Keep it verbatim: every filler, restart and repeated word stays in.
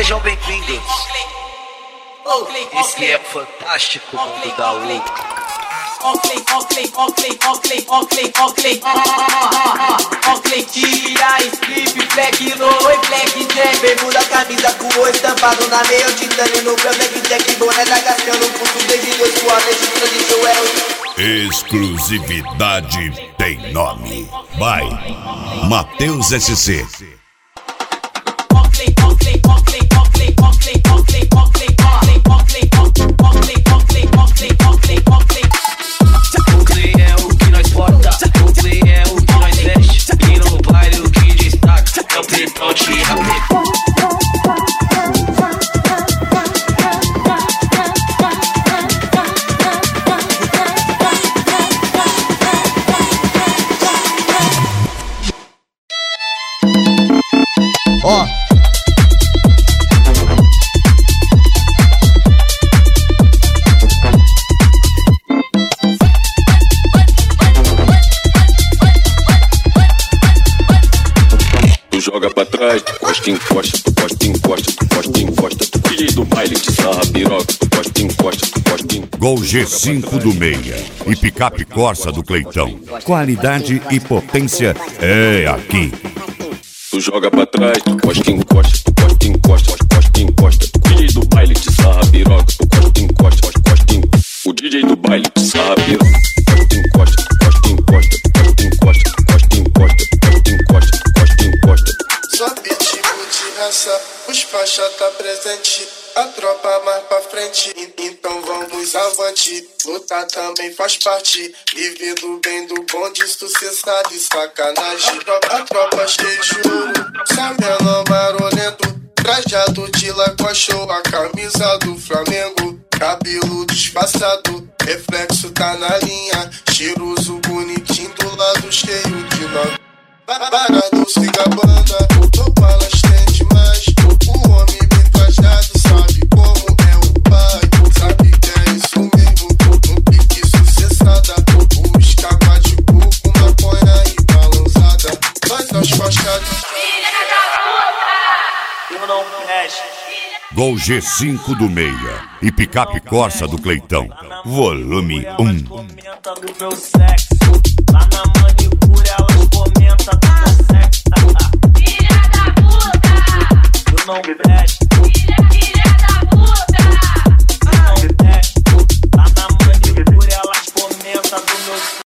Sejam bem-vindos. Esse é o fantástico mundo da U. Oclay, Oclay, Oclay, Oclay, Oclay, Oclay, Oclay, tira, strip, black, low e black jack. Bermuda, camisa com o estampado na meia, o titânio no meu black jack, boné da Gascano, pulso desde dois suaves, tradição é o... Exclusividade tem nome. By Matheus S C. Oclay, Oclay, Oclay, Oclay, Oclay, Oclay, Oclay, Oclay, Oclay, Oclay, Oclay, Oclay, Oclay, Oclay, Oclay. Oclay é o que nós bota, Oclay é o que nós veste, e no baile o que destaca é o pretão de rapé. Ó, tu joga pra trás, tu costa, encosta, tu costa, encosta, tu costa, encosta, tu filho do baile de sarra piroca, tu costa, encosta, tu costa, encosta. Gol G cinco do Meia e picape Corsa do Cleitão. Qualidade e potência é aqui. Tu joga pra trás, tu costa, encosta, tu costa, encosta, tu costa, encosta, tu filho do baile de sarra piroca, tu costa, encosta, tu costa, encosta. O D J do baile de sarra piroca, tu costa, encosta, tu costa, encosta, tu costa, encosta, tu costa, encosta, tu costa, encosta, tu costa, encosta. Só pitbull de raça, os faixa tá presente, a tropa mais pra frente, então vamos avante. Lutar também faz parte, vivendo bem do bonde, isso cê sabe, sacanagem. A tropa, a tropa cheia de ouro, sabendo marolento, trajado de lacoste ou a camisa do Flamengo. Cabelo disfarçado, reflexo tá na linha, cheiroso, bonitinho, do lado cheio de nós. Parado se gabanda, tô palestante demais. O homem bem trajado sabe como é o pai, sabe que é isso mesmo. No pique sucessada, o escapa de coco, maconha e balançada. Nós aos fachados. Filha da puta! Eu não fecho. Gol G cinco do Meia e picape Corsa do Cleitão. Volume um. Comenta do meu sexo, lá na mani